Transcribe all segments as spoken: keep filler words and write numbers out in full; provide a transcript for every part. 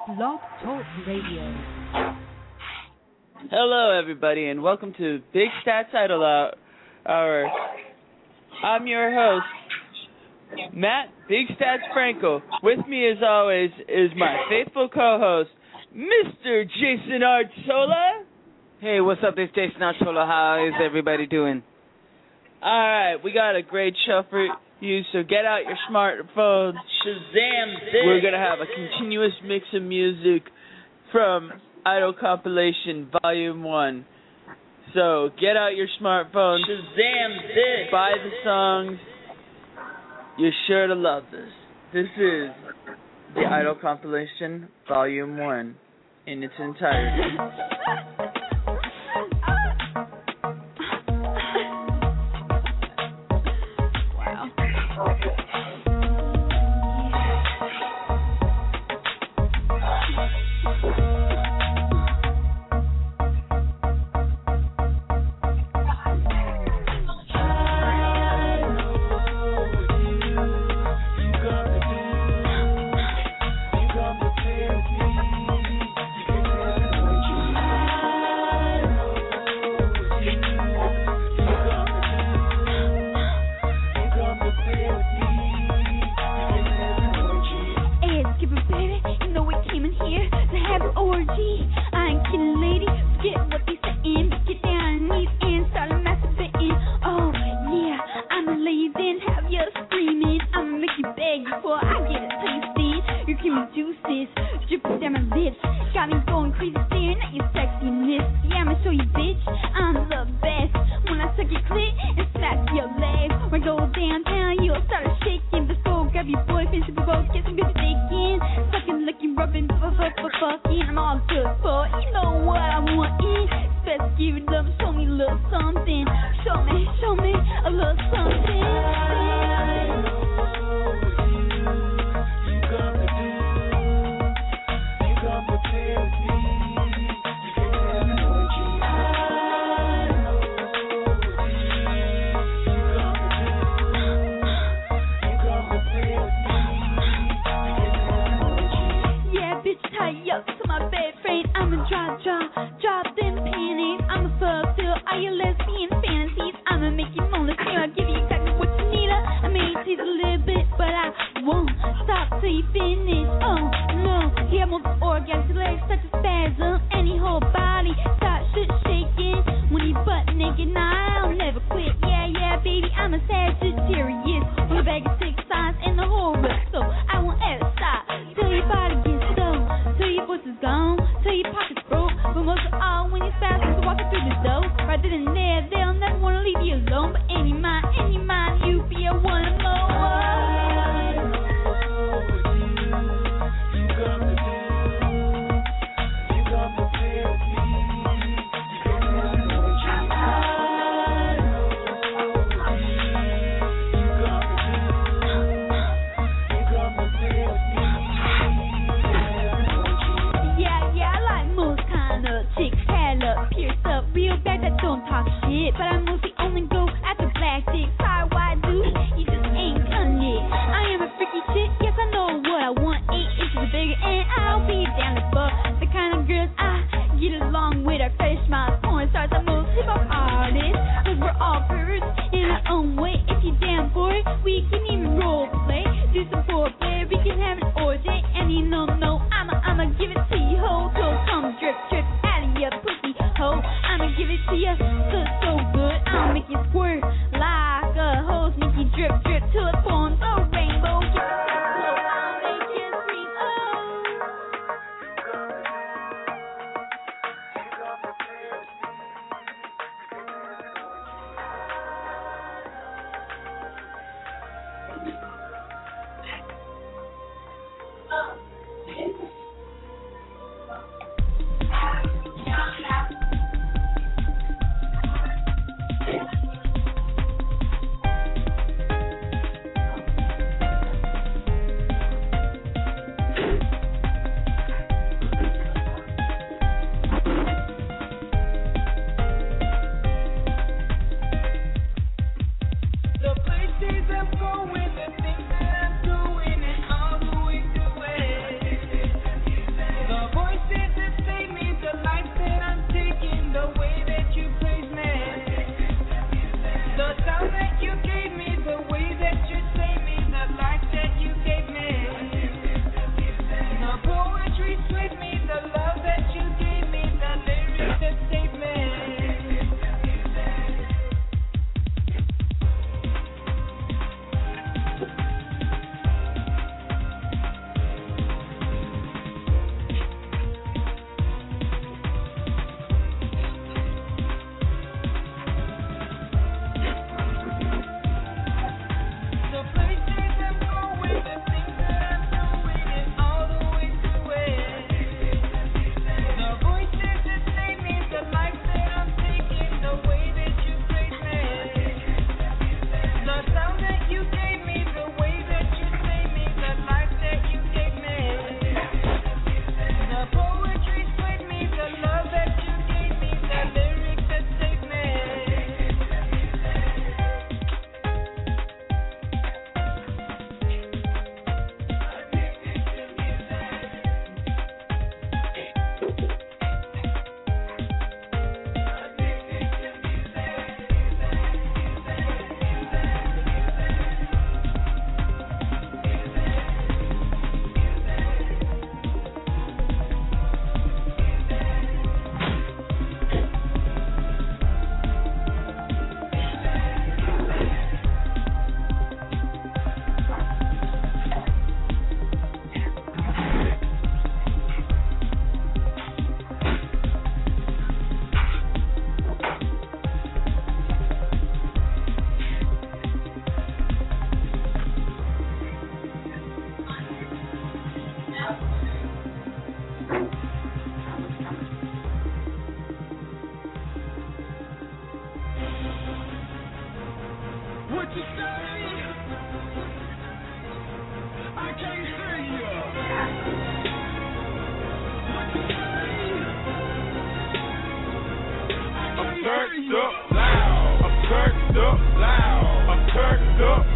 Blog Talk Radio. Hello, everybody, and welcome to Big Stats Idol Hour. I'm your host, Matt Big Stats Franco. With me, as always, is my faithful co-host, Mister Jason Artola. Hey, what's up? It's Jason Artola. How is everybody doing? All right, we got a great show for you, so get out your smartphones. Shazam this! We're going to have a continuous mix of music from Idol Compilation Volume one. So get out your smartphones. Shazam this! Buy the songs. You're sure to love this. This is the Idol Compilation Volume one in its entirety.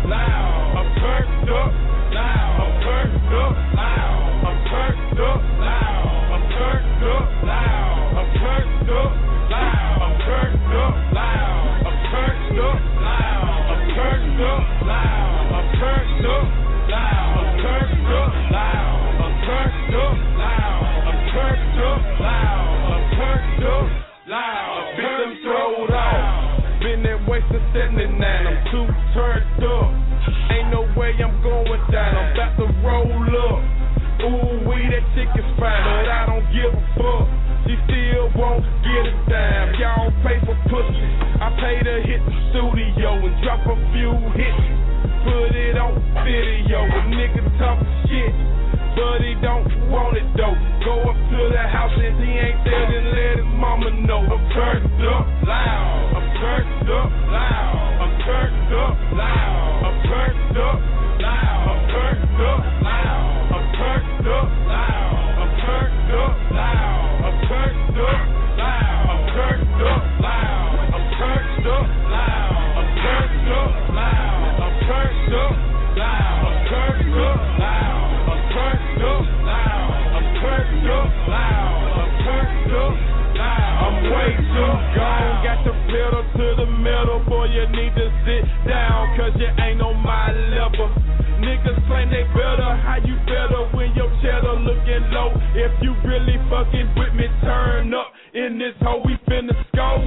loud. I'm turned up, loud. I'm turned up, loud. I'm turned up, loud. I'm turned up, loud. I'm turned up, loud. I'm turned up, loud. I'm turned up, loud. I'm turned up, loud. I'm turned up, loud. I'm turned up, loud. I'm turned up, loud. I'm turned up, loud. I'm turned up, loud. I'm been throwed out. Been that way since seventy-nine. I'm too turned up. Ain't no way I'm going down. I'm about to roll up. Ooh, wee, that chick is fine, but I don't give a fuck. She still won't get a dime. Y'all pay for pussy. I pay to hit the studio and drop a few hits. Put it on video. A nigga talking shit, but he don't want it though. Go up to the house and he ain't there, then let his mama know. I'm turned up loud. I'm turned up loud. I'm turned up loud. I'm turned up loud. I'm turned up loud. I'm turned up loud. I'm turned up loud. I'm turned up loud. I'm turned up loud. I'm turned up loud. I'm turned up loud. I'm turned up loud. I'm turned up loud. I'm turned up loud. I'm turned up loud. I'm turned up loud. I'm way too gone. Got the pedal to the metal, boy. You need to sit down, cause you ain't on my level. Niggas claim they better, how you better when your cheddar looking low? If you really fucking with me, turn up in this hoe, we finna score.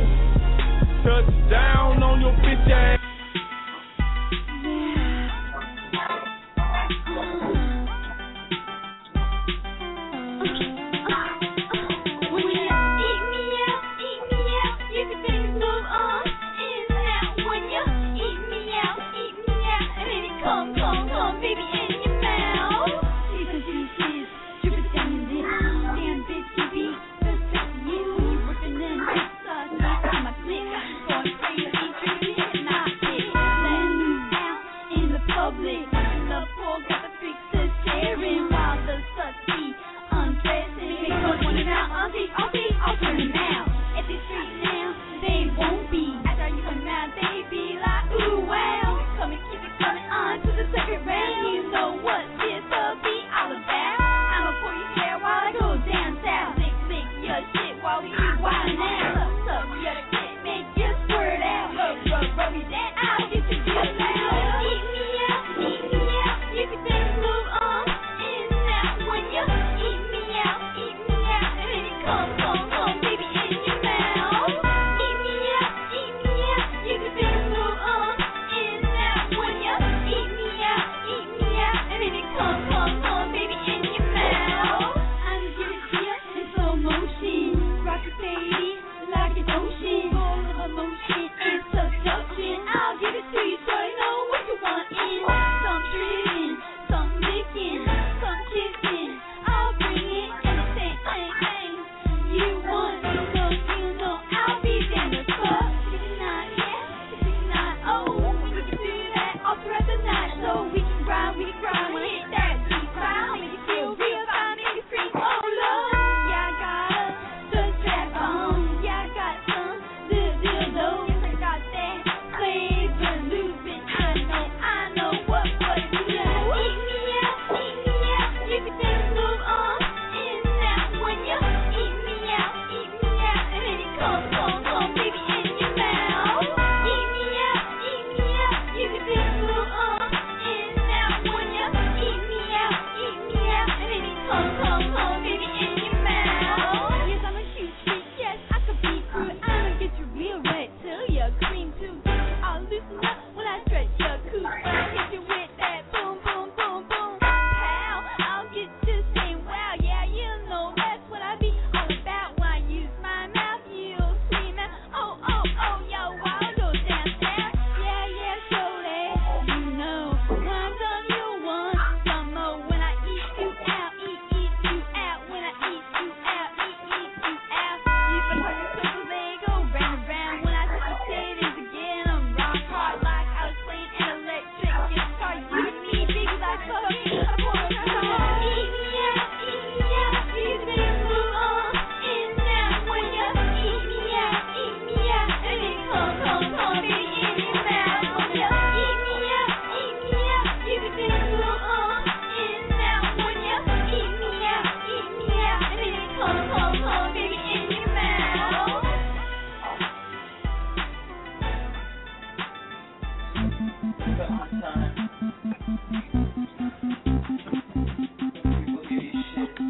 Touchdown on your bitch ass. My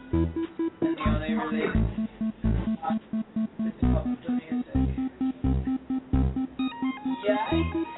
And the only release is Pop the Music. Yeah.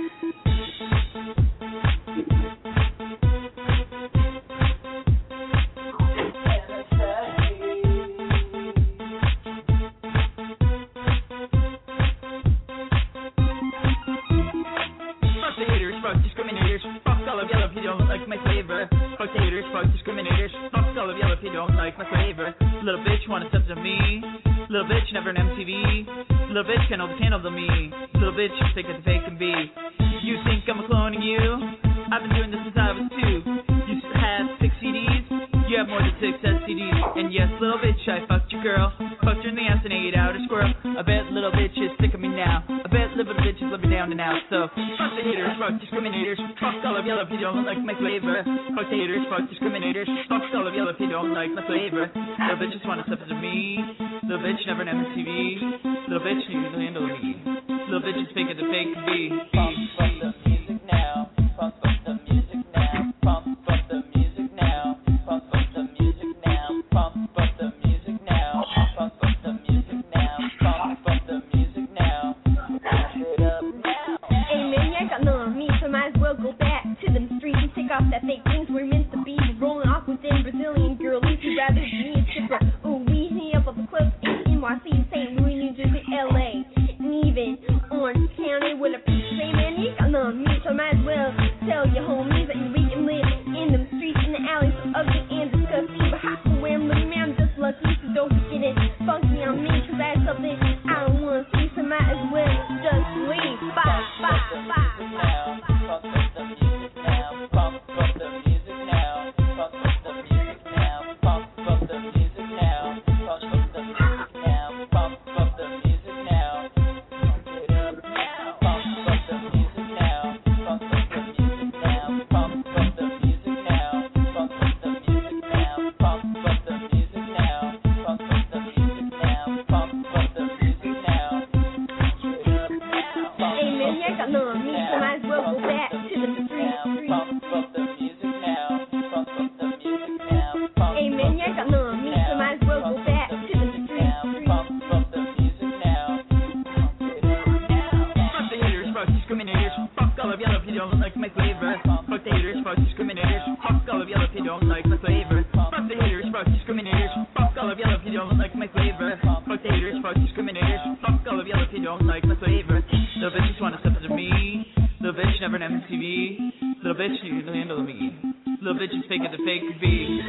Fuck haters, fuck discriminators. Fuck all of y'all if you don't like my flavor. Little bitch wanna step to me. Little bitch never an M T V. Little bitch can't hold the candle to me. Little bitch you think it's fake can be. You think I'm a clone of you? I've been doing this since I was two. You have six C Ds. You have more than six S T Ds. And yes, little bitch, I fucked your girl. Fucked her in the ass and ate out a squirrel. I bet little bitch is sick of me now. I bet little bitches let me down and out. So fuck the haters, fuck discriminators. Fuck all of y'all if you don't like my flavor. Fuck the haters, fuck discriminators. Fuck all of y'all if you don't like my flavor. Little bitches wanna step to me. Little bitch never an M T V. Little bitch you can handle me. Little bitch is fake as a fake can be. Pump up the music now. Pump up the music now. Pump up the music now. Pump up the music now. Pump up the music now. Pump up the music now. Pump up the music now. Pump it up now. Hey man, you got none on me, so might as well go back to them streets and take off that fake things we're meant to be. Rolling off with them Brazilian girlies who'd rather be a stripper. Ooh, we hit up at the clubs in N Y C, Saint Louis, New Jersey, L A, and even Orange County with a piece of say, man, you got none on me, so might as well tell your homies that we can live in them streets, in the alleys, so ugly and disgusting. But how can wear them, look, man, I'm just lucky, so don't get it funky on me, cause that's something I don't wanna see, so might as well just leave. Bye, bye, bye, bye. Pump up the music now. Pump up the music now. Pump up the music now. Pump up the music now. Pump up the music now. Pump up the music now. Pump it up now. Pump up the music now. Pump up the music now. Pump up the music now. Pump up the music now. Pump up the music now. Pump up the music now. Pump up the music now. Pump it up now. Hey man, you got none on me, so might as well go back to the streets. Pump up the music now. Pump up the music now. Pump Hey man, you got none on me, so might as well go back to the streets. Pump up the music now. Pump it up now. Fuck the haters, fuck discriminators. Fuck all of y'all if you don't like my flavor. Fuck the haters, fuck discriminators. Fuck all of y'all if you don't like my flavor. Fuck the haters, fuck discriminators. Fuck all of y'all if you don't like my flavor. Fuck the haters, fuck discriminators. Fuck all of y'all if you don't like my flavor. Little bitches wanna step to me. Little bitch never an M T V. Little bitch you can handle me. Little bitch is fake as a fake can be.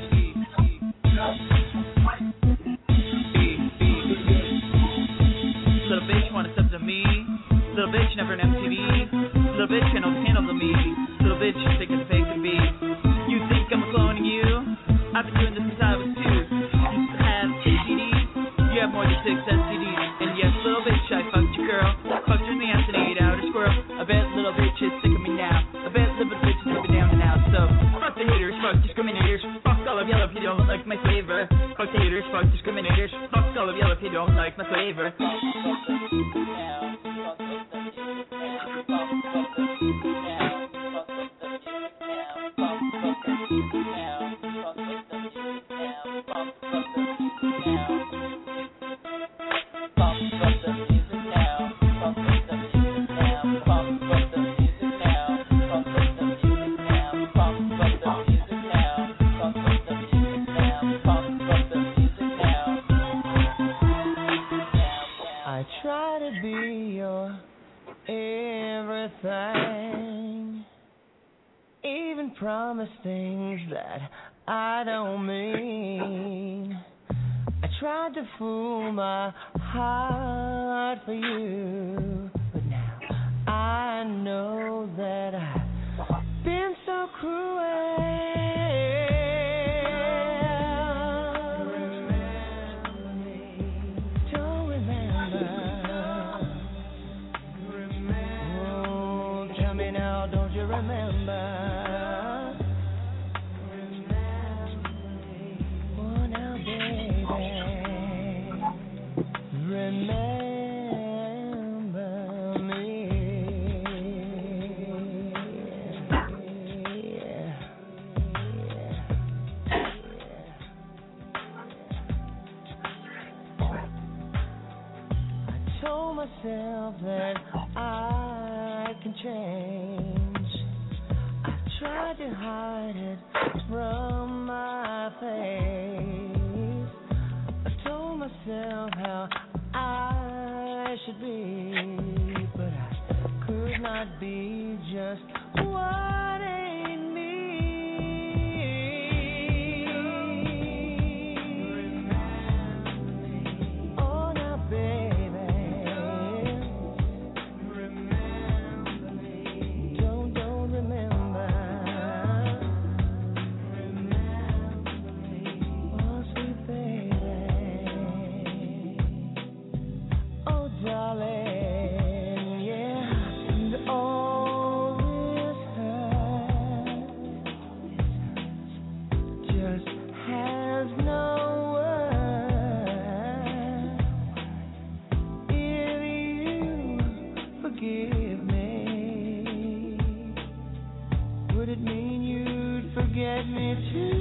Little bitch wanna step to me. Little bitch never an M T V. Little bitch can't hold the candle to me. Little bitch you think it's fake can be. You think I'm a clone of you? I've been doing this since I was two. You have six C Ds. You have more than six S T Ds. And yes, little bitch, I fucked your girl. Fucked her in the ass and ate out a squirrel. I bet little bitch is sick of me now. I bet little bitch is living down and out. So fuck the haters, fuck discriminators. Fuck all of y'all if you don't like my flavor. Fuck the haters, fuck discriminators. Fuck all of y'all if you don't like my flavor. I try to be your everything, even promise things that I don't mean. I tried to fool my heart for you, but now I know that I've been so cruel. Don't you remember? Oh, now, baby, remember me. myself that I can change. I tried to hide it from my face. I told myself how I should be, but I could not be just what ain't me. Oh, now, baby, don't, don't remember. Oh, sweet baby. Oh, darling, yeah, and all this hurt just has no word. If you forgive me, would it mean you'd forget me too?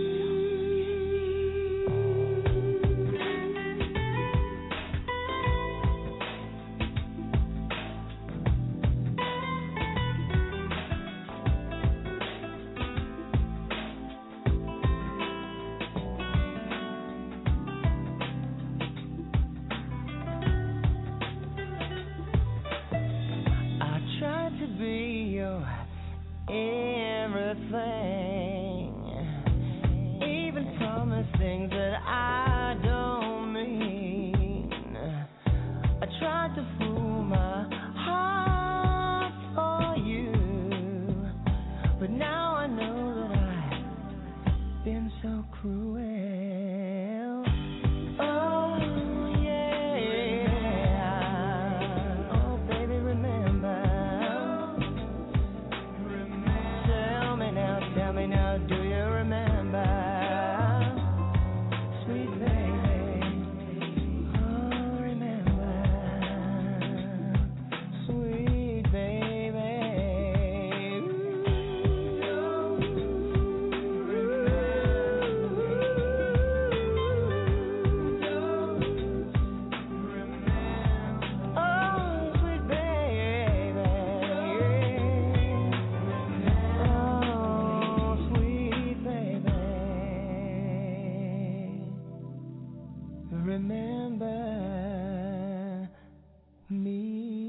I tried to be your everything, even promise things that I don't mean. I tried to fool my heart for you, but now I know that I've been so cruel. Oh, yeah. Oh, baby, remember. Tell me now, tell me now, do you remember? Sweet baby. Oh, remember. Sweet baby. Oh, sweet baby. Oh, sweet baby. Remember me.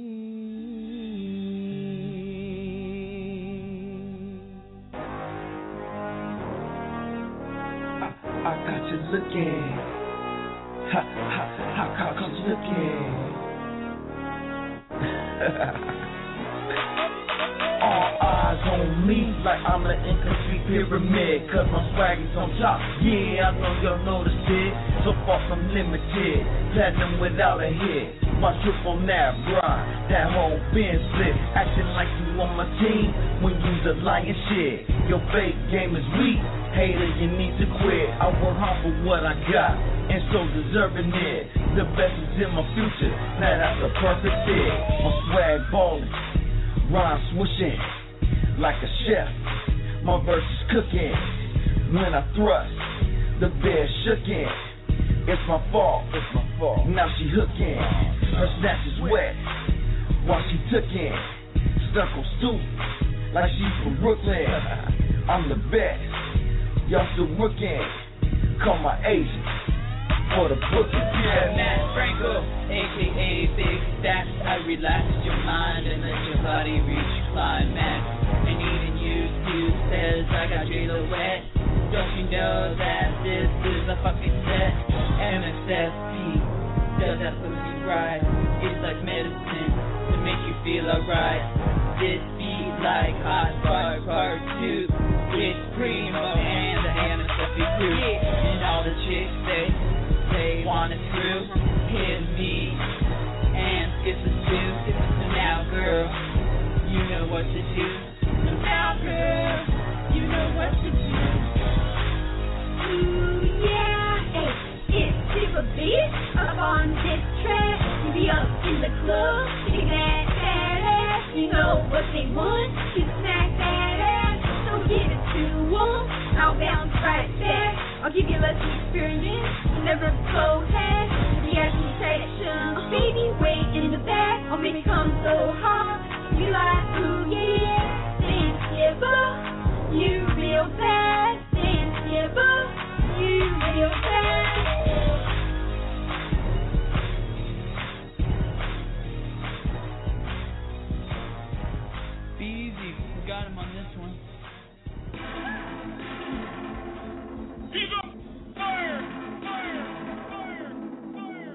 I got you looking. Ha, ha, ha, how come you looking? All eyes on me like I'm an incomplete pyramid, cause my swag is on top. Yeah, I know y'all noticed it. So far from limited, platinum without a hit. My trip on that ride, that whole bin split. Acting like you on my team when you's a lying shit. Your fake game is weak, hater, you need to quit. I work hard for what I got, and so deserving it. The best is in my future, now that's a perfect fit. My swag ballin', rhyme swishing like a chef. My verse is cooking. When I thrust, the bed shookin'. It's my fault, it's my fault. Now she hookin'. Her snatch is wet while she tookin'. Stuckle stoop like she's from Brooklyn. I'm the best, y'all still rookin'. Call my agent for the booking. Yeah, Matt Franco, aka Big Stats. I relax your mind and let your body reach climax. And even you too says I got J-Lo wet. Don't you know that this is a fucking set? M S S P does that pussy right. It's like medicine to make you feel alright. This beat like Hot Fire Part two. It's Primo and the M S S P crew. And all the chicks they they want it through. Hit me and skip the stew. So now, girl, you know what to do. So now, girl, you know what to do. Ooh, yeah, hey, it's Super Beat up on this track. You be up in the club, shaking that fat ass. You know what they want, you smack that ass. So give it to them, I'll bounce right back. I'll give you less experience, you never go ahead. The action section, baby, wait in the so hard. You like, ooh yeah, this yeah, boo. You real bad, this yeah, boo. You real bad. Be easy. We got him on this one. Keep up! Fire! Fire! Fire! Fire!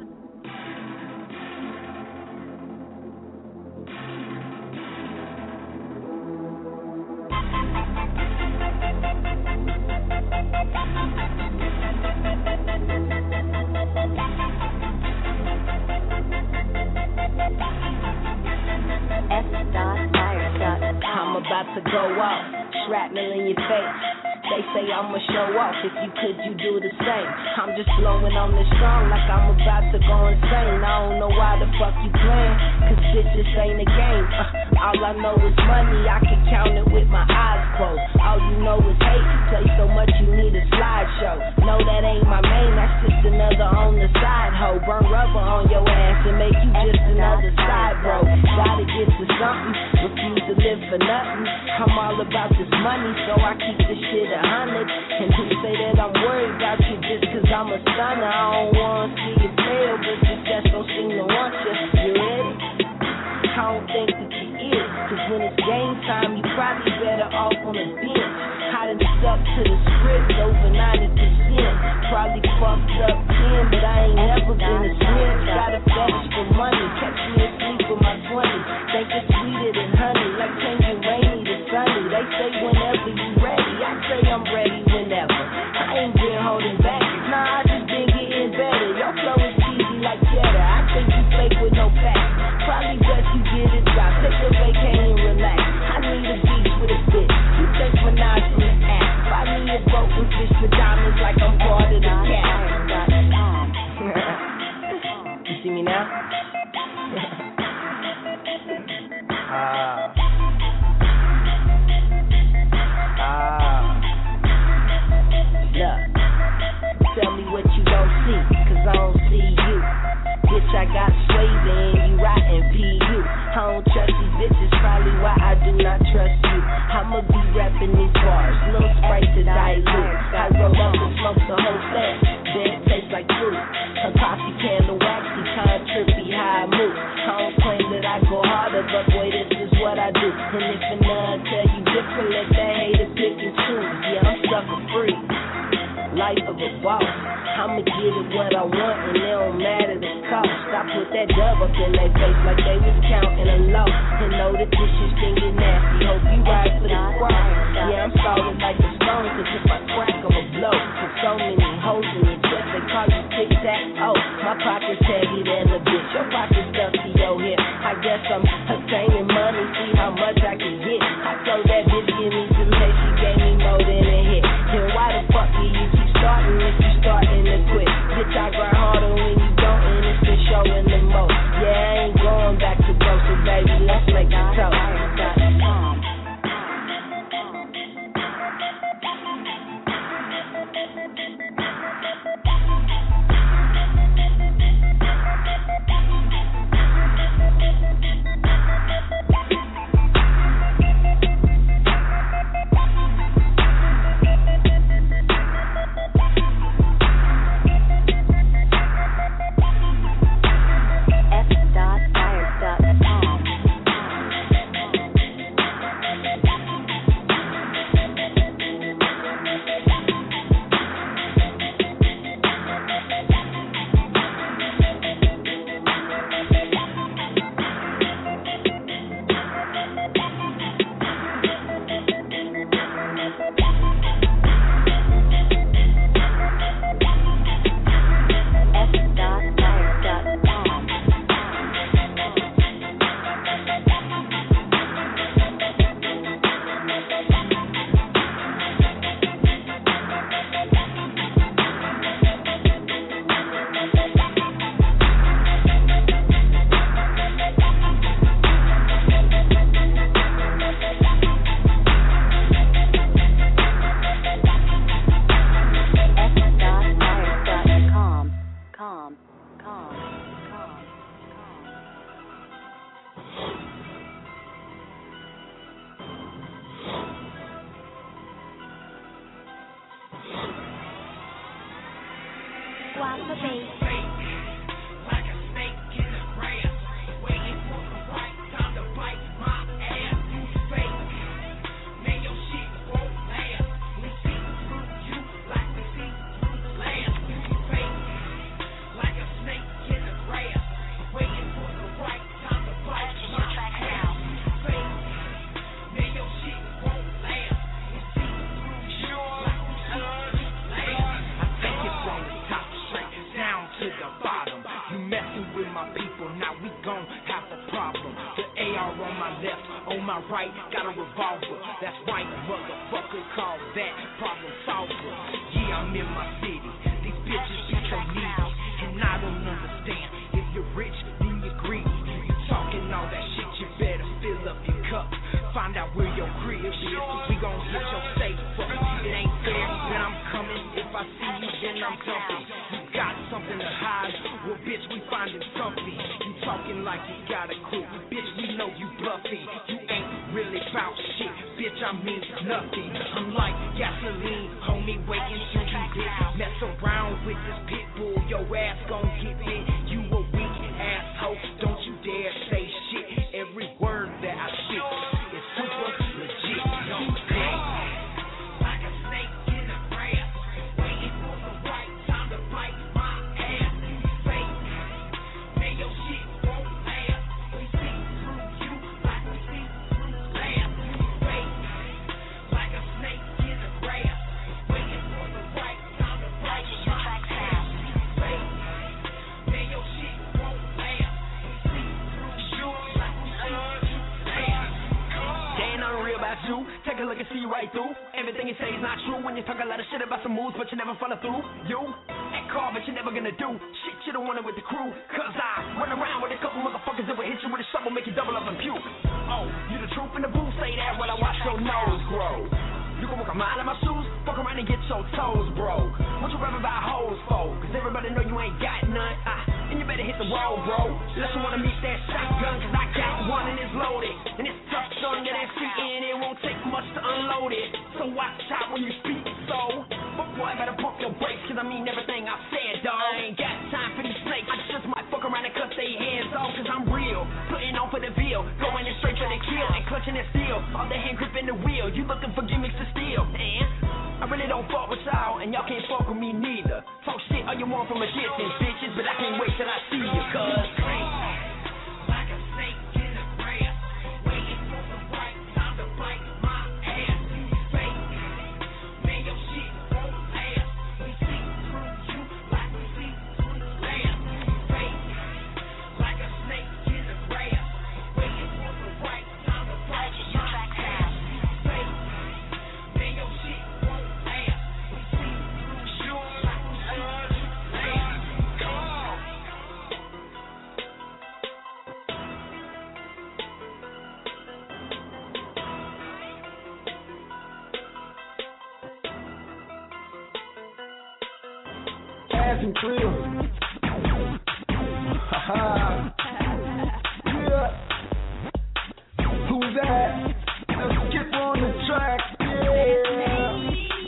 I'm about to go off, shrapnel in your face. They say I'ma show off, if you could, you do the same. I'm just blowing on this song like I'm about to go insane. I don't know why the fuck you playing, cause bitch, this ain't a game. Uh, all I know is money, I can count it with my eyes closed. All you know is hate, play so much you need a slideshow. No, that ain't my main, that's just another on the side hoe. Burn rubber on your ass and make you just another side bro. Gotta get to something, refuse to live for nothing. I'm all about this money, so I keep this shit a hundred. And who say that I'm worried about you just cause I'm a stunner? I don't wanna see you fail, but you just don't seem to want you. You ready? I don't think that you is, cause when it's game time, you probably better off on the bench. I done stuck to the script over ninety percent. Probably fucked up ten, but I ain't never been a snitch. Got a fetish for money, catch me asleep in my twenties. Think it's sweeter than honey, like changing rainy to sunny. They say whenever you ready, I say I'm ready whenever. I ain't been holding back, nah, I just been getting better. Your flow is cheesy like cheddar, I think you fake with no facts. Probably best you get a job, take a vacation and relax. I need a beach with a bitch, you think Minaj from the app. Buy me a boat and fish for diamonds like I'm part of the cat. You see me now? Ah. Ah. Look, tell me what you don't see, cause I don't see you. Bitch, I got swayed and you rotten P U. I don't trust these bitches, probably why I do not trust you. I'ma be rapping these bars, little Sprite to dilute. I roll up and smoke the whole thing, then it tastes like fruit. A coffee candle waxy, kind trippy, how I move. I don't claim that I go harder, but boy, this is what I do. And if a none tell you different, let that hater pick and choose. Yeah, I'm sucker free, life of a boss. I'ma get it what I want and it don't matter the cost. I put that dub up in their face like they was counting a loss. And know that this shit's gonna get nasty. Hope you ride for the squad. Yeah, I'm solid like a stone, cause if I crack, I'ma blow. With so many holes in your chest, they call you tic-tac-toe. My pocket's heavy than a bitch, your pocket's stuffy, yo, here. I guess I'm obtaining money, see how much I can get. I told that bitch, give me some hate, she gave me more than a hit. And why the fuck do you keep starting if you starting to quit? Bitch, I grind harder when you don't, and it's been showing the most. Yeah, I ain't going back to broke, so baby, let's make it toast. swap the bass. Like a snake in the grass, waiting for the right time to bite my ass. You fake, man, your shit won't last. We see through you like we see through glass. You fake, like a snake in the grass, waiting for the right time to bite my ass. You fake, man, your shit won't last. We see through you like we see through glass. I take it from the top straight down to the bottom. You messing with my people, now we gon' have a problem. The A R on my left, on my right, got a revolver. That's right, motherfucker, call that problem solver. Yeah, I'm in my city, these bitches be so needy, and I don't understand. If you're rich, then you're greedy. You talking all that shit, you better fill up your cup. Find out where your crib is, we gon' hit your safe up. It ain't fair, then I'm coming. If I see you, then I'm jumping. You got something to hide, well bitch, we finding something. You talking like you got a crew, bitch, we know you bluffing. You ain't really bout shit, bitch, I mean nothing. I'm like gasoline, homie, waiting till you hit. Mess around with this pit bull, your ass gon' get bit. You a weak asshole, don't you dare say shit. Every word that I spit is super legit. No fake, like a snake in the grass, waiting for the right time to bite my ass. You fake, man, your shit won't last. We see through you like we see through glass. You fake, like a snake in the grass, waiting for the right time to bite my ass. You fake, man, your shit won't last. We see through you like we see through glass. There ain't nothing real about you. Take a look and see right through. Everything you say is not true. When you talk a lot of shit about some moves, but you never follow through. You act car, but you're never gonna do shit you don't want it with the crew. Cause I run around with a couple motherfuckers that will hit you with a shovel, make you double up and puke. Oh, you the truth in the booth, say that while I watch your nose grow. You can walk a mile in my shoes, fuck around and get your toes broke. What you rapping about hoes for? Cause everybody know you ain't got none. Ah, and you better hit the road, bro. Unless you wanna meet that shotgun, cause I got one and it's loaded. And it's tough, son, get that shit in, it won't take much to unload it. So watch out when you speak, so. But boy, better pump your brakes, cause I mean everything I said, dawg. I ain't got time for these snakes. I just might fuck around and cut their heads off, cause I'm real. Putting on for the veal, going in straight for the kill, and clutching it steel. All the hand gripping the wheel, you looking for gimmicks to steal. And I really don't fuck with y'all, and y'all can't fuck with me neither. Talk shit all you want from a distance, bitches, but I can't wait till I see you, cause like a snake in the grass, waiting for the right time to bite my ass. You fake, man, your shit won't last. We see through you like we see through glass. You fake, like a snake in the grass, waiting for the right time to bite my ass. You fake, man, your shit won't last. We see through you like we see through glass. Come on. Ass and krill. Haha. Yeah. Who's that? Let's get on the track. Yeah.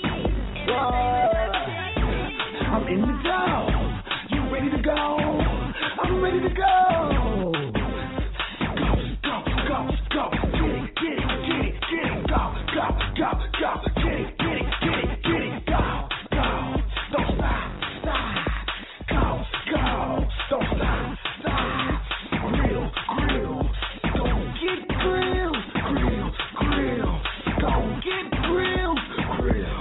Right. I'm in the zone. You ready to go? I'm ready to go. Go, go, go, go. Get it, get it, get it, get it. Go, go, go, go. Get it, get it, get it, get it. Go, go. Don't stop, stop. Go, go. Don't stop, stop. Grill, grill. Don't get grilled. Grill, grill. Don't get grilled. Grill.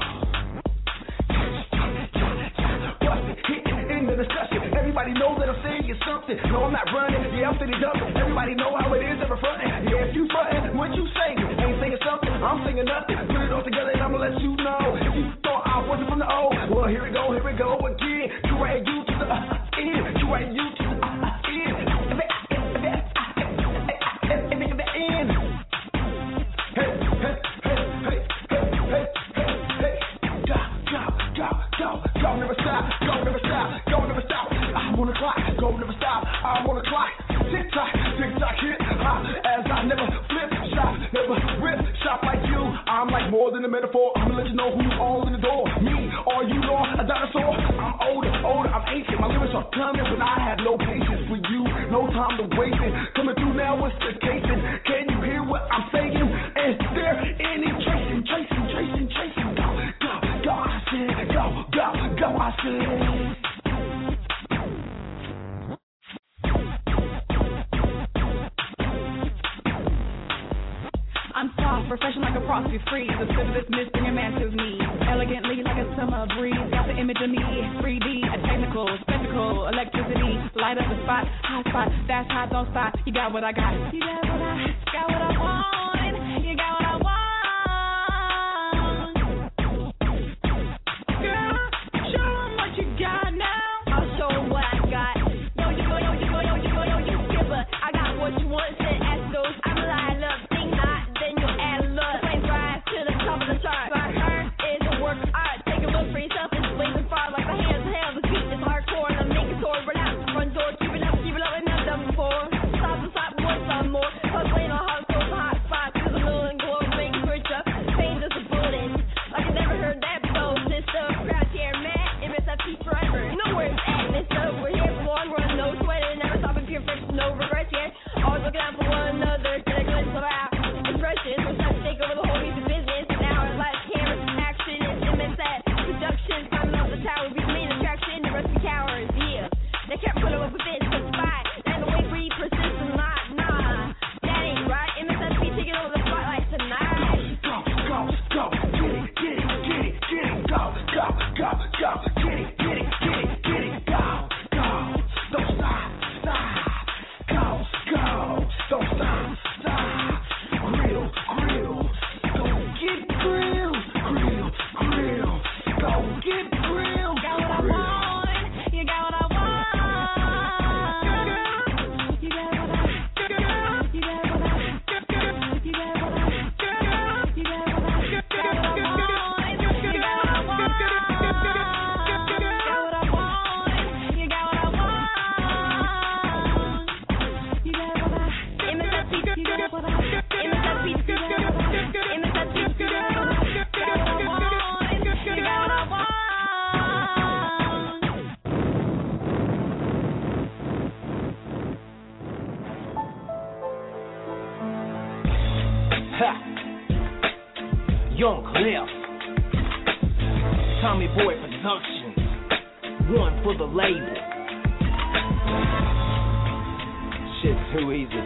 In the discussion, everybody knows that I'm saying something. No, I'm not running. Yeah, I'm sitting jumping. Everybody know how it is ever fronting. Yeah, if you fronting, what you saying? Ain't saying something. I'm saying nothing. Put it all together and I'ma let you know. If you thought I wasn't from the O, well, here we go, here we go again. You right, you to the uh, end. You right, you to the uh, end. At the end. Hey, hey, hey, hey, hey, hey, hey, hey. Go, go, go, go, go, never stop. Go, never stop. Go, never stop. I'm on the clock. Go, never stop. I'm on the clock. Tick tock, tick tock, hit hop. As I never flip, shop, never rip, shop like you. I'm like more than a metaphor. I'm gonna let you know who's all in the door. Me or you, know a dinosaur. I'm older, older. I'm ancient. are coming, but I have no patience for you. No time to waste it. Coming through now, what's the case? Can you hear what I'm saying? Is there any tracing, tracing, tracing, tracing? Go, go, go, I said, go, go, go, I said. I'm soft, professional like a frosty freeze. The sip of this mist bring a man to me. Elegantly like a summer breeze. Got the image of me, three D, a technical, spectacle, electricity. Light up the spot, hot spot, fast hot, don't stop. You got what I got. You got what I, got what I want. You got what I want. Girl, show 'em what you got now. I'll show 'em what I got. Yo, you go, yo, you go, yo, you go, yo, you skipper. I got what you want, said ask those. I'm a lie, love, think not. Then you'll add love. Flame rise to the top of the chart. My heart is a work of art. Take a look for yourself. It's blazing far like the hands of hell. The beat is hardcore. And I'm making sword. Run out the front door. Keep it up, keep it up. And I've done before. Stop and stop, more, some more. Hustling on hot souls, hot spots. Cause the little and glow. Make it switch up. Pain just a bullet. Like I never heard that before. Sister, crouch here, mad. M S F P forever. Know where it's at, mister. We're here for long run. No sweating. Never stopping. Pure fresh. No regrets yet. Always looking out for one another. Get a glimpse of our impressions. We're trying to take over the whole music business. Now our last cameras, action is M S F. Production, climbing up the tower. We the main attraction. The rest of the cowards, yeah. They can't put up with this. It's fine. That's the way for you persistent. Nah, nah. That ain't right. M S F P taking over the spotlight tonight. Go, go, go. Get it, get it, get it, get it. Go, go, go, go. Get it, get it, get it, get it. Go, go. Don't stop, stop. Go, go. Don't stop, stop. Grill, grill. Go get grill, grill, grill. Go get grill. Got what I want. You got what I want. You got what I, you got what I, you got what I, you got what I, got what I want. You got what I want. Got what I want. You got what I want. You got what I, M S F P, you got what I, M S F P, M S F P, got what I want. You got what I want. Ha! Young Cliff, Tommy Boy Productions, one for the label. Shit's too easy.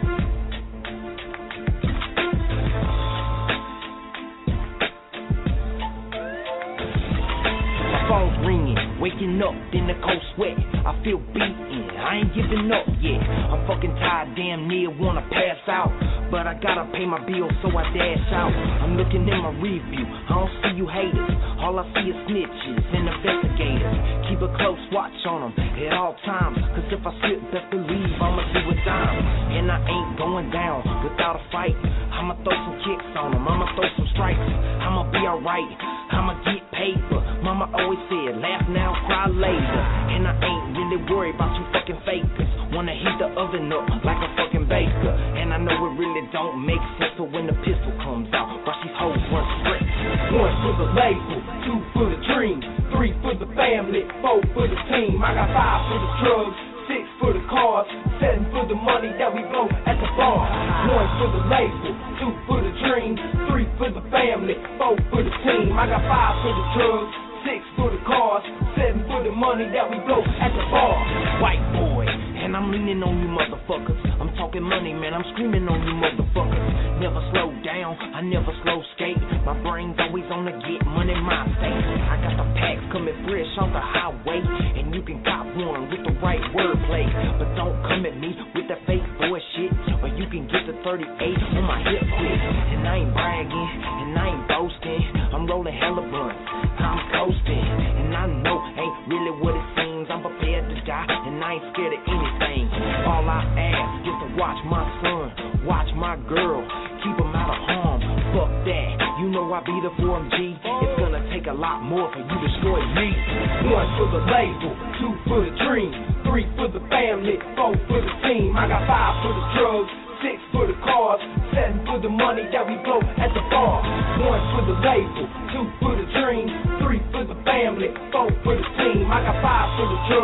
My phone's ringing, waking up in the cold sweat. I feel beaten, I ain't giving up yet. I'm fucking tired, damn near wanna pass out. But I gotta pay my bills, so I dash out. I'm looking in my review, I don't see you haters. All I see is snitches and investigators. Keep a close watch on them at all times. Cause if I slip, best believe I'ma do a dime. And I ain't going down without a fight. I'ma throw some kicks on them, I'ma throw some strikes. I'ma be alright, I'ma get paper. Mama always said, laugh now, cry later. And I ain't really worried about you fucking fakers. Wanna heat the oven up like a fucking baker. And I know it really don't make sense, so when the pistol comes out, watch these hoes run straight. One for the label, two for the dream, three for the family, four for the team. I got five for the drugs, six for the cars, seven for the money that we blow at the bar. One for the label, two for the dream, three for the family, four for the team. I got five for the drugs, six for the cars, seven for the money that we blow at the bar. White boy, and I'm leaning on you motherfuckers. I'm talking money, man, I'm screaming on you motherfuckers. Never slow down, I never slow skate. My brain's always on the get money, my state. I got the packs coming fresh on the highway, and you can cop one with the right wordplay. But don't come at me with that fake bullshit, or you can get the thirty-eight on my hip quick. And I ain't bragging, and I ain't boasting. I'm rolling hella blunts, I'm coasting, and I know ain't really what it seems. I'm prepared to die, and I ain't scared of anything. All I ask is to watch my son, watch my girl, keep them out of harm. Fuck that, you know I be the four M G. It's gonna take a lot more for you to destroy me. One for the label, two for the dream, three for the family, four for the team. I got five for the drugs, six for the cars, seven for the money that we blow at the bar. One for the label, two for the dream, three for the family, four for the team. I got five for the drugs,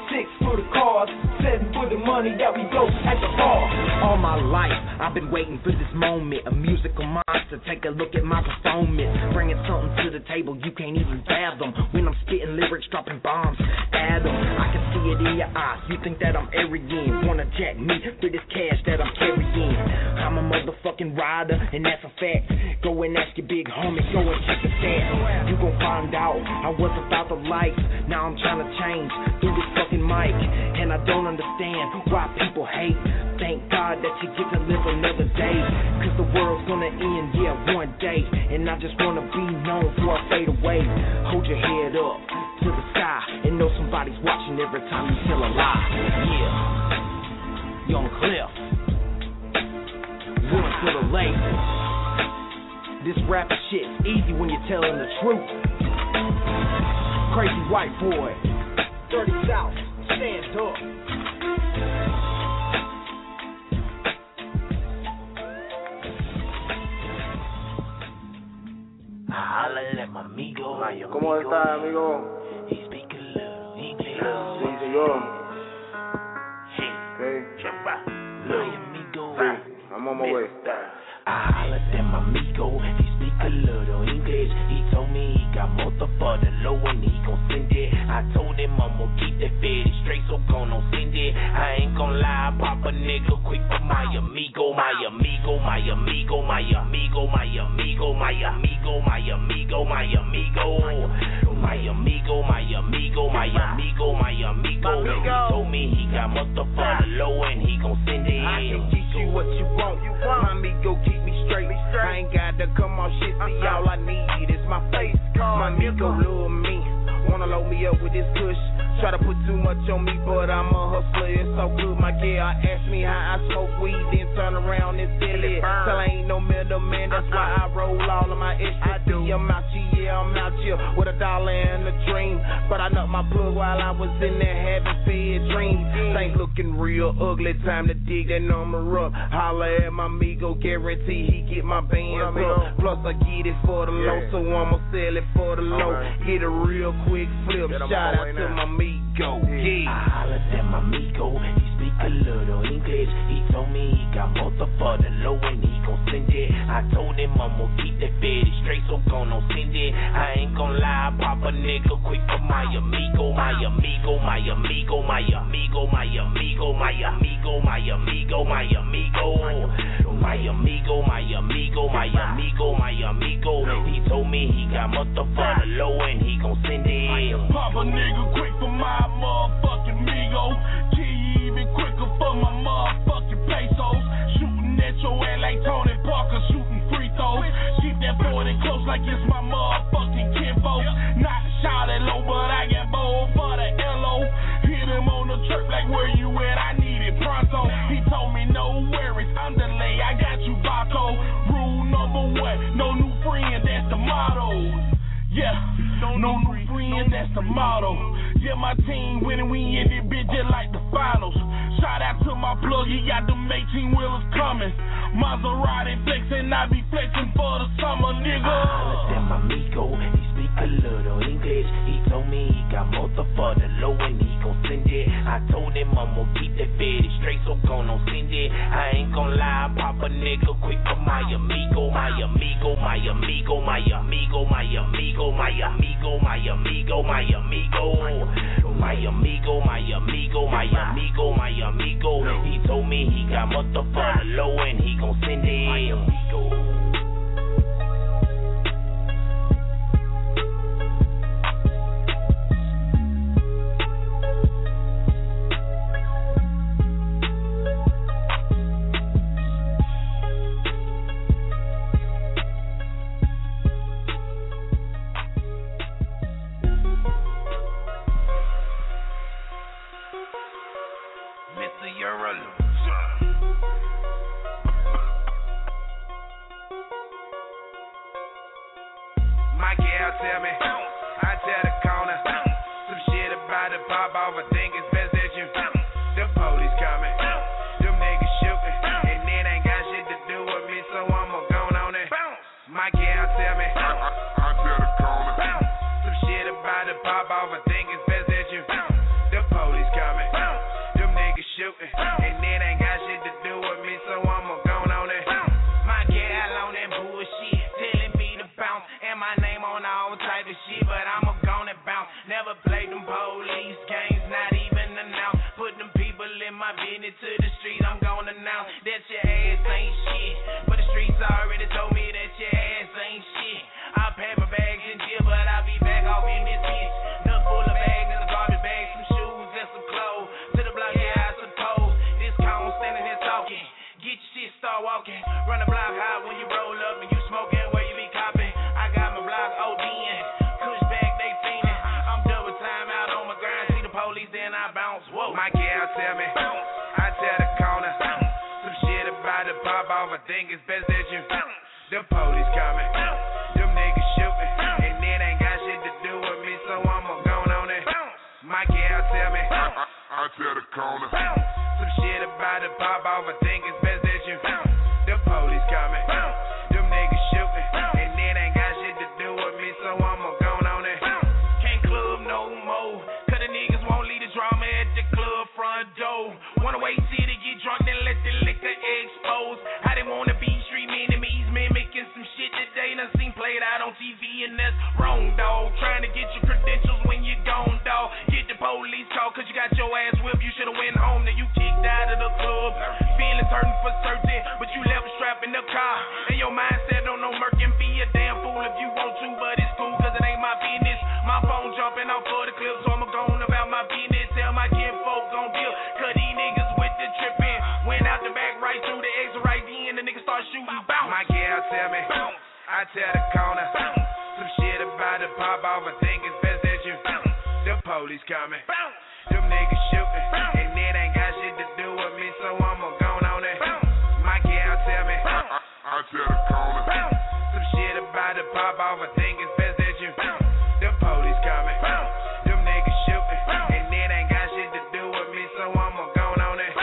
six for the cars, seven for the money that we go at the bar. All my life, I've been waiting for this moment. A musical monster, take a look at my performance. Bringing something to the table you can't even fathom. When I'm spitting lyrics, dropping bombs, Adam, I can see it in your eyes. You think that I'm arrogant, wanna jack me for this cash that I'm carrying. I'm a motherfucking rider, and that's a fact. Go and ask your big homie, go and check the stats. You gon' find out I was about the life. Now I'm trying to change through this fucking mic, and I don't understand why people hate. Thank God that you get to live another day, cause the world's gonna end, yeah, one day. And I just wanna be known before I fade away. Hold your head up to the sky and know somebody's watching every time you tell a lie. Yeah, Young Cliff, one to the lake. This rapping shit's easy when you're telling the truth. Crazy white boy, Dirty South, stand up. ¿Cómo está, amigo? Sí, señor. Okay. Sí, I'm on my way. I hollered at my amigo, he speak a little English. He told me he got motor for the low and he gon' send it. I told him I'ma keep that fitty straight, so gon' no send it. I ain't gon' lie, pop a nigga quick for my amigo, my amigo, my amigo, my amigo, my amigo, my amigo, my amigo, my amigo, my amigo, my amigo, my amigo, my amigo. He told me he got motor for the low and he gon' send it. I can get you what you want, my amigo keep me straight. I ain't got to come on shit, see all I need is my face. My amigo love me, wanna load me up with this push. Try to put too much on me, but I'm a hustler, it's so good. My girl asked me how I smoke weed, then turn around and sell it. Tell I ain't no middleman, that's why I roll all of my extra. I'm out here, yeah, I'm out here with a dollar and a dream. But I nut my plug while I was in there having fed dreams. Things looking real ugly, time to dig that number up. Holla at my amigo, guarantee he get my bands up. Plus I get it for the low, so I'ma sell it for the low. Get a real quick flip, shout out to my amigo. Yeah. I hollered at my amigo, he speak a little English. He told me he got motor for the low and he gon' send it. I told him I'ma keep that fitty straight, so gon' no send it. I ain't gon' lie, pop a nigga quick for my amigo, my amigo, my amigo, my amigo, my amigo, my amigo, my amigo, my amigo, my amigo, my amigo, my amigo, my amigo. He told me he got motor for the low and he gon' send it. Pop a nigga quick for my motherfucking amigo. Key even quicker for my motherfucking pesos. Shooting at your ass like Tony Parker shooting free throws. Keep that boy in close like it's my motherfucking kinfolks. Not shot at low, but I got bold for the L O. Hit him on the trip like where you at, I need it pronto. He told me no worries, I'm delayed, I got you Baco. Rule number one, no new friend, that's the motto. Yeah, no new friend, that's the motto. Yeah, my team winning, we in this bitch just like the finals. Shout out to my plug, he got them eighteen wheelers coming. Maserati flexing, I be flexing for the summer, nigga. I hollered at my amigo, he speak a little English. He told me he got motor for the low and he gon' send it. I told him I'ma keep that fitty straight, so gon' no send it. I ain't gon' lie, pop a nigga quick for my amigo, my amigo, my amigo, my amigo, my amigo, my amigo, my amigo, my amigo, my amigo, my amigo, my amigo, my amigo. He told me he got motor for the low and he gon' send it. My amigo. Pop off, I think it's best that you. The police coming. Them niggas shooting, and it ain't got shit to do with me, so I'ma go on it. My gal on that bullshit, telling me to bounce, and my name on all type of shit, but I'ma go and bounce. Never played them police games, not even announced. Put them people in my business to the street, I'm gonna announce that your ass ain't shit. But the streets already told me that your ass ain't shit. I pack my bags in jail, but I'll be back off in this bitch. Enough full of bags in a garbage bag, some shoes and some clothes. To the block, yeah, I suppose. This cone standing here talking. Get your shit, start walking. Run the block high when you roll up and you smoking where you be copping. I got my block ODing. Push back, they fiending. I'm double time out on my grind. See the police, then I bounce. Whoa. My gal tell me, I tell the corner. Some shit about to pop off. I think it's best that you. The police coming. Them niggas shooting. And it ain't got shit to do with me, so I'ma go on it. My gal tell me, I, I tell the corner. Some shit about to pop off. I think it's best that you. The police coming. Them niggas shooting. And it ain't got shit to do with me, so I'ma go on it. Can't club no more. Cause the niggas won't leave the drama at the club front door. Wanna wait till they get drunk, then let the liquor expose. How they wanna be street enemies, mimicking some shit that they done seen played out on T V, and that's wrong, dog. Trying to get your credentials when you gone, dog. Get the police call, cause you got your ass whipped. You should've went home, then you kicked out of the club. Feelings hurting for certain, but you left strapped in the car. And your mindset on no murk and be a damn fool if you want to, but it's cool, cause it ain't my business. My phone jumping off for the clip, so I'ma go on about my business. Tell my kinfolk gon' deal, cause these niggas with the trippin'. Went out the back right through the exit right then, the niggas start shooting, bounce. My gal tell me, I tell the corner. Some shit about to pop off, I think it's best that you. The police coming. Them niggas shooting, and it ain't got shit to do with me, so I'ma go on it. My gal tell me, I, I, I tell the corner. Some shit about to pop off, I think it's best that you. The police coming. Them niggas shooting, and it ain't got shit to do with me, so I'ma go on it.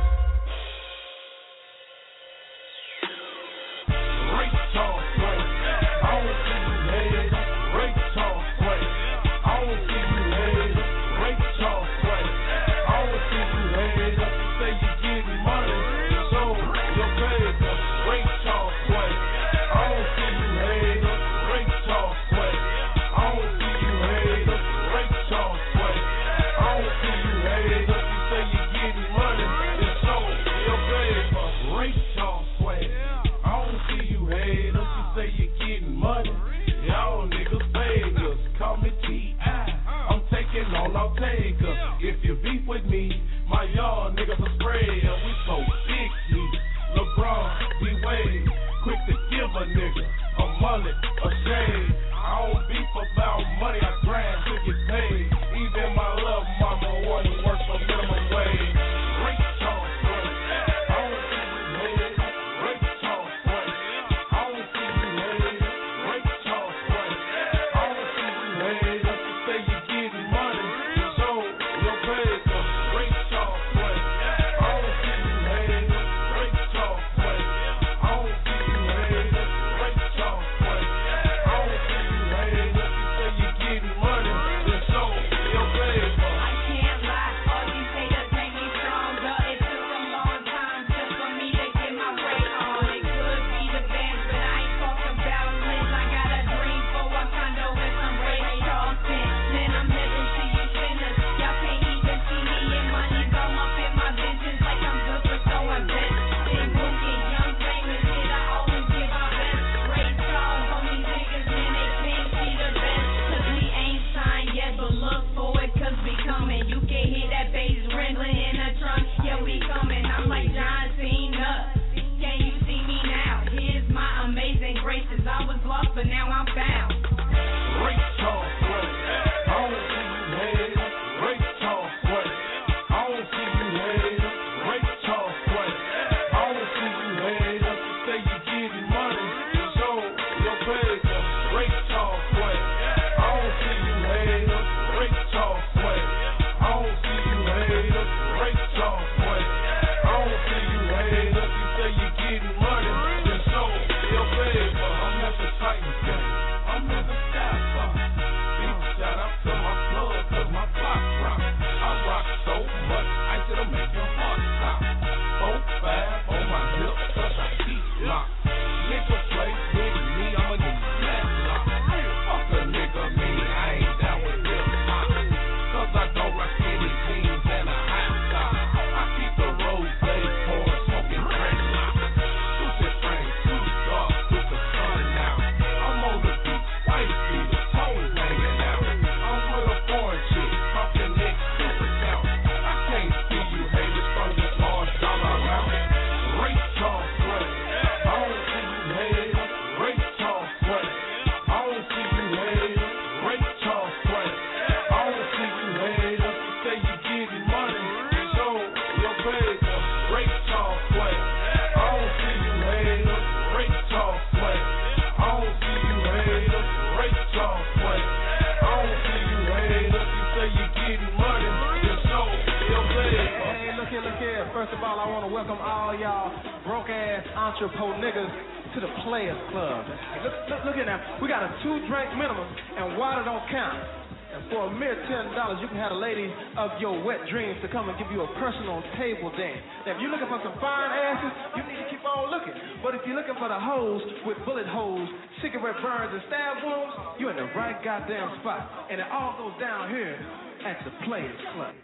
Race talk, right? I don't see you later. Race talk, right? I don't see you later. Race talk, right? I don't see you later. Say you getting money, so your paper. Race talk, right? I don't see you later. Race talk, right? I don't see you later. Race talk, right? I don't see you later. You say you getting money, so your paper. Race talk, right? I don't see you haters. You say you getting money. Y'all niggas beggars. Call me T I I'm taking all I'll take us. If you beef with me, my y'all niggas are spread. We so sixty. LeBron, D-Wade. Quick to give a nigga a mullet, a shade. I don't beef about money. I grind to get paid. Even my love mama wanna work for minimum wage. Rich talk, boy. I don't see you haters. Rich talk, boy. I don't see you haters. Rich talk, boy. I don't see you haters. You say you getting money, so your paper. Rich talk, boy. I don't see you haters. Rich talk, boy. I don't see you haters. Rich talk, boy. I don't see you haters. You say you getting money, so your paper. I can't lie, all these haters make me stronger. It took a long time just for me to get my weight on. It could be the bands, but I ain't talking about Lynn. I got a dream for a condo with some Ray Charleston. Then I'm heading to you sinners. Y'all can't even see me in money's all up in my visions like I'm good for throwing bets. Big bookie, young famous, hit I always give our best. Ray Charles on these niggas, man, they can't see the best. Cause we ain't signed yet, but look for it, cause we coming. You can hear that bass wrangling in the trunk, yeah, we coming. I'm like John Cena. Can you see me now? Here's my amazing graces. I was lost, but now I'm found. Race talk, boy. I don't see you haters. Race talk, boy. I don't see you haters. Race talk, boy. I don't see you haters. You say you getting money, so your paper. Race talk, boy. I don't see you haters. Race talk, boy. I don't see you haters. Race talk, boy. I don't see you haters. You say you getting money, so your paper. I'm at the Titans game. I'm at the Sky Bar. Big shout out to my plug, cause my block rock. I rock so money, show your paper. Rate talk way. I don't see you haters. Rate talk way. I don't see you haters. Rate talk way. I don't see you haters. You say you getting money, just show your paper. Hey, look here, look here. First of all, I want to welcome all y'all broke ass entrepreneur niggas to the Players Club. Look, look, look at that. We got a two drink minimum and water don't count. And for a mere ten dollars, you can have a lady of your wet dreams to come and give you a personal table dance. Now, if you're looking for some fine asses, you need to keep on looking. But if you're looking for the hoes with bullet holes, cigarette burns, and stab wounds, you're in the right goddamn spot. And it all goes down here at the Players Club.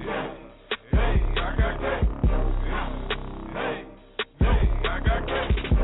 Hey, I got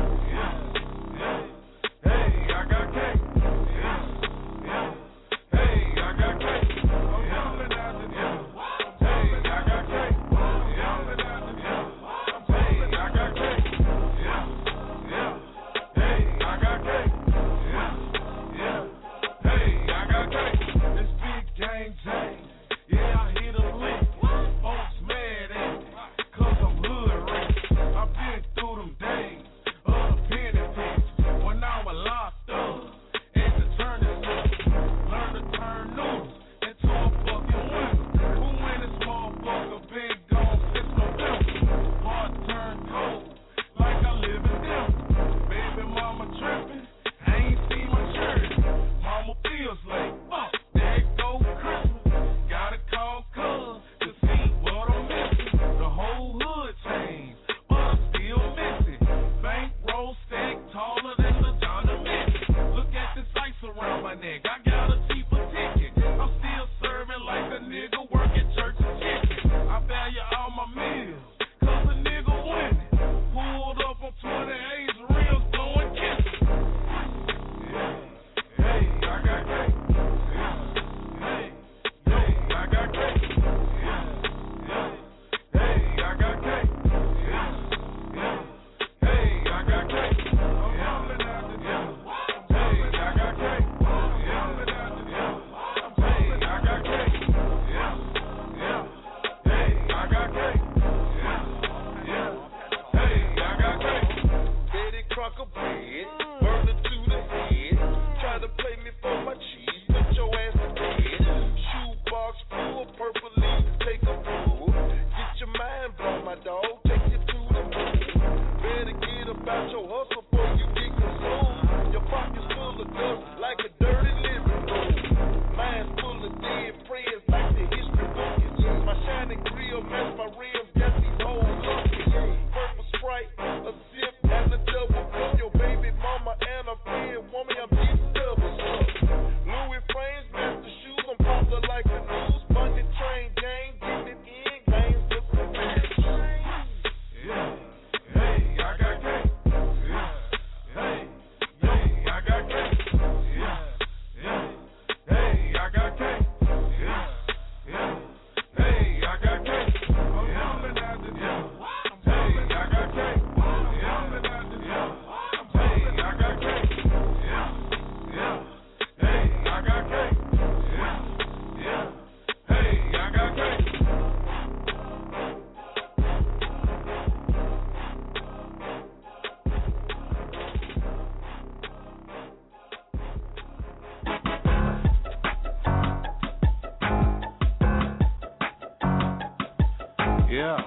Yeah.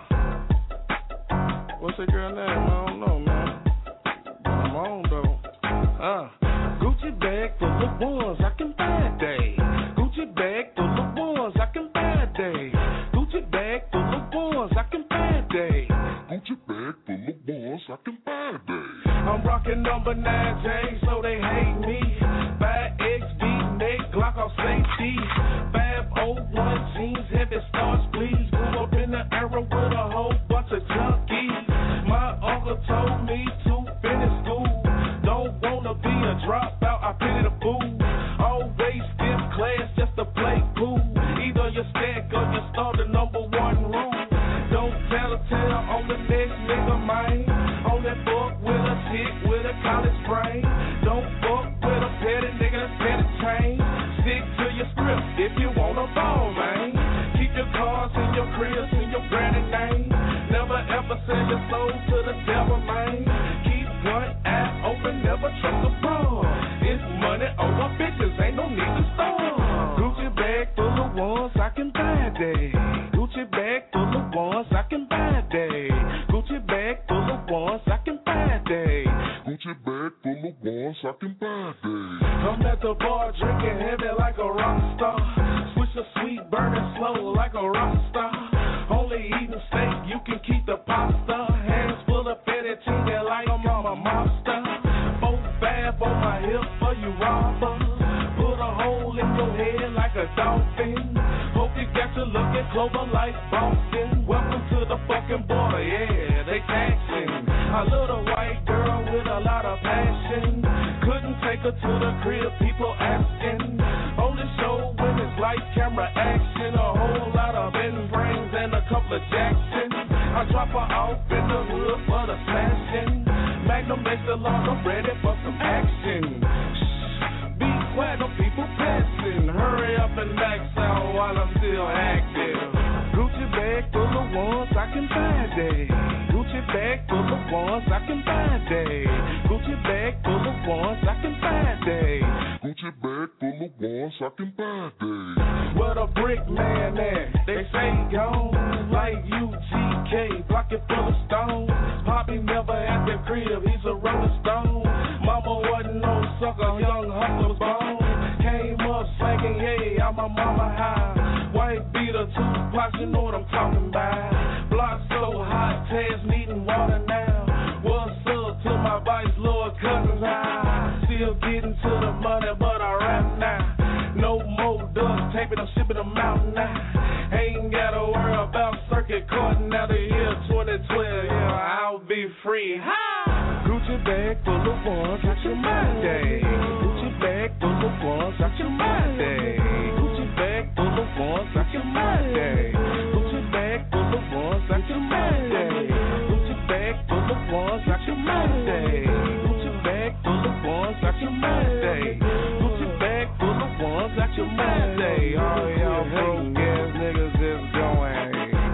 What's that girl name? I don't know, man. But I'm on, though. Uh. Gucci bag full of ones I can buy day. Gucci bag full of ones I can buy day. Gucci bag full of ones I can buy day. Gucci bag full of ones I can buy day. I'm rocking number nine J, so they hate me. five X V neck, Glock off safety. five oh one jeans, heavy stars, please. Grew up in the era with a whole bunch of junkies. My uncle told me to finish school. Don't wanna be a dropout, I pity the fool. Always skip class just to play cool. Either you stack or you start the number one rule. Don't tell a tale on the next nigga, man. Only fuck with a chick with a college brain. Don't fuck with a petty nigga that's petty chain. Stick to your script if you wanna ball, man. Keep your cars in your cribs in your granny name. Never ever sell your soul to the devil, man. Keep one eye open, never trust a fraud. It's money over bitches, ain't no need to store. Gucci bag full of ones I can buy day. Gucci bag full of ones I can buy day. Gucci bag full of ones I can buy day. Gucci bag full of ones I can buy day. I'm at the bar drinking heavy like a rock star. Switch the sweet burning slow like a rock star. Only eating steak, you can keep the pasta. Hands full of fettuccine like I'm a monster. Four five on my hip for you robber. Put a hole in your head like a dolphin. Hope you got you looking clover like Boston. Welcome to the fucking border, yeah, they taxing. I love a white girl with a lot of passion. Couldn't take her to the crib, people asking. Only show when it's light camera action. A whole lot of Ben brains and a couple of Jackson. I drop her off in the hood for the smashing. Magnum makes the lawn, I'm ready for some action. Shh, be quiet, no people passing. Hurry up and max out while I'm still active. Gucci bag full of ones I can buy day. Gucci bag full of ones I can buy day. Gucci bag full of ones I can buy day. Gucci bag full of ones I can buy day. Where the brick man at? They say he gone. Like U G K, block it full of stones. Poppy never at the crib, he's a rolling stone. Mama wasn't no sucker, young hustler bone. Came up slanging, yeah, I'm a mama high. White beater, two pots, you know what I'm talking about. Block so hot, Taz needing water now. What's up to my vice lord cousins high? Still getting to the money, but I rap now. No more duct taping, I'm shipping them out now. Ain't gotta worry about circuit court now the year twenty twelve, yeah, I'll be free. Ha! Gucci bag full of ones, I can my day. Gucci bag full of ones, I can my day. Gucci bag full of ones, I can my day. Gucci bag full of ones, I can my day. Gucci bag full of ones, I can my day. Gucci bag full of ones, I can my day. Gucci bag full of ones, I can my day. All y'all broke ass niggas is going.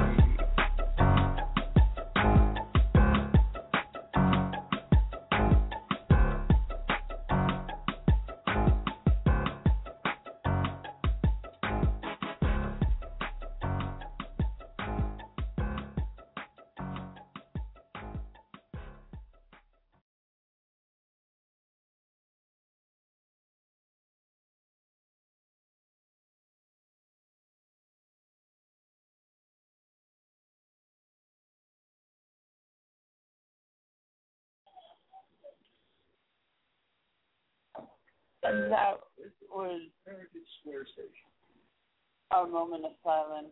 And that was Heritage Square Station. our moment of silence,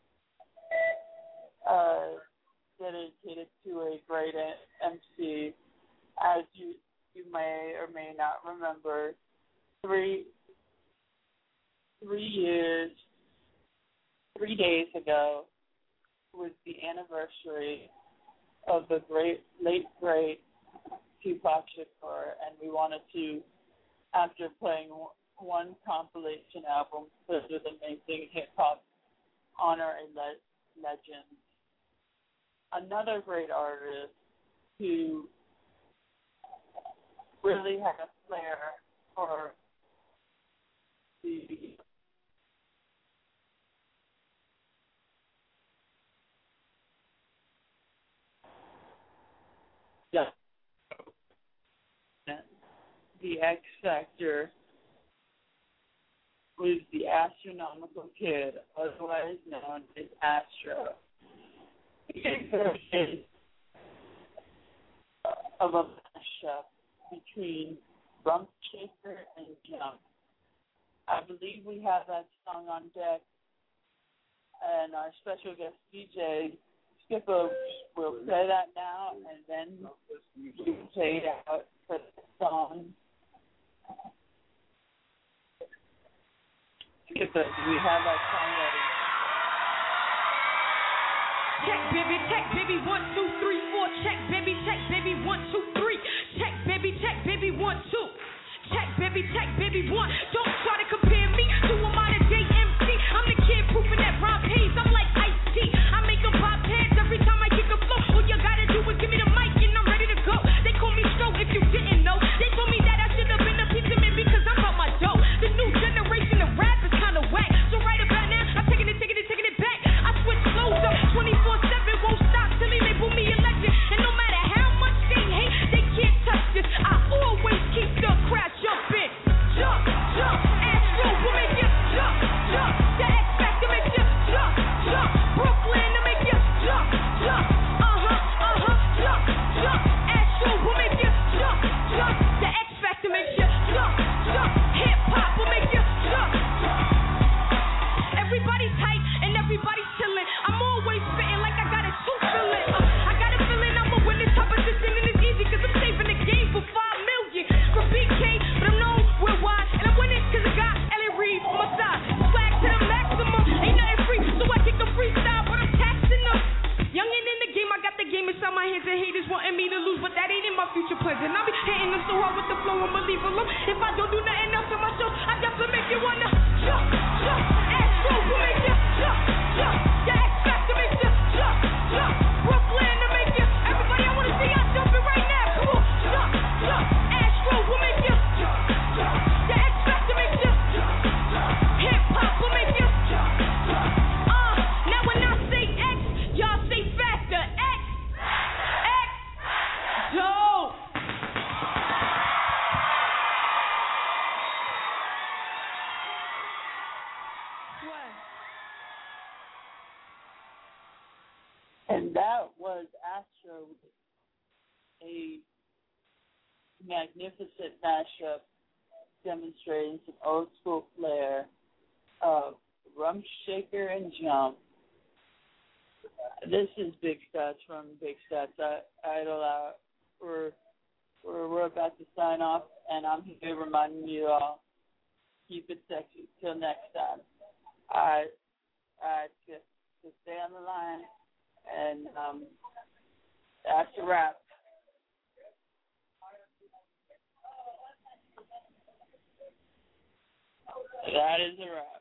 uh, dedicated to a great M C. As you you may or may not remember, three three years, three days ago was the anniversary of the great late great Tupac Shakur, and we wanted to, after playing one compilation album filled with amazing hip-hop, honor a le- legend. Another great artist who really had a flair for the the X Factor was the Astronomical Kid, otherwise known as Astro. A version of a mashup between Rump Shaker and Jump. I believe we have that song on deck, and our special guest D J Skipper will play that now, and then you can play it out for the song. Skipper, do we have that song ready? Check, baby, check, baby, one, two, three, four. Check, baby, check, baby, one, two, three. Check, baby, check, baby, one, two. Check, baby, check, baby, one. Don't try to compare me to a modern day M C. I'm the kid proofing that rhyme pays. I'm like Ice-T. I make them pop heads every time I kick a flow. All you gotta do is give me the mic and I'm ready to go. They call me Stro if you didn't know. They told me that I should have been a pizza man because I'm about my dough. The new generation of rap is kinda whack. So right about now, I'm taking it, taking it, taking it back. I switch flows up twenty-four seven, won't stop till they label me a legend. And no matter how much they hate, they can't touch this. I always keep the crowd jumping. Jump, jump, Astro will make you jump, jump. The X Factor makes you jump, jump. Brooklyn to make you jump, jump. Uh-huh, uh-huh, jump, jump. Astro will make you jump, jump. The X Factor makes you jump, jump. Hip-hop will make you jump. Everybody's tight and everybody's chilling. I'm always spitting like I got a suit feeling. Uh, I got a feeling I'm a winning top position and it's easy cause I'm saving the game for five million. From B K, but I'm known worldwide. And I'm winning cause I got Ellie Reed on my side. Swag to the maximum, ain't nothing free. So I take the freestyle, but I'm taxing them. Youngin' in the game, I got the game inside my hands and haters wanting me to lose, but that ain't in my future plans. And I'll be hitting them so hard with the flow, unbelievable. If I don't do nothing else on my show, I definitely make you wanna jump, jump. Astro will make you jump, jump. The X Factor makes you jump, jump. Brooklyn to make you. Everybody, I wanna see y'all jumping right now. Come on, jump, jump. Astro will make you jump, jump. The X Factor makes you jump, jump. Hip hop will make you jump, jump. Uh, now when I say X, y'all say Factor. X, X, dope. And that was Astro, a magnificent mashup demonstrating some old school flair of Rump Shaker and Jump. This is Big Stats from Big Stats Idol Hour. We're, we're, we're about to sign off, and I'm here reminding you all, keep it sexy. Till next time. All right, all right, just, just stay on the line. And um, that's a wrap. That is a wrap.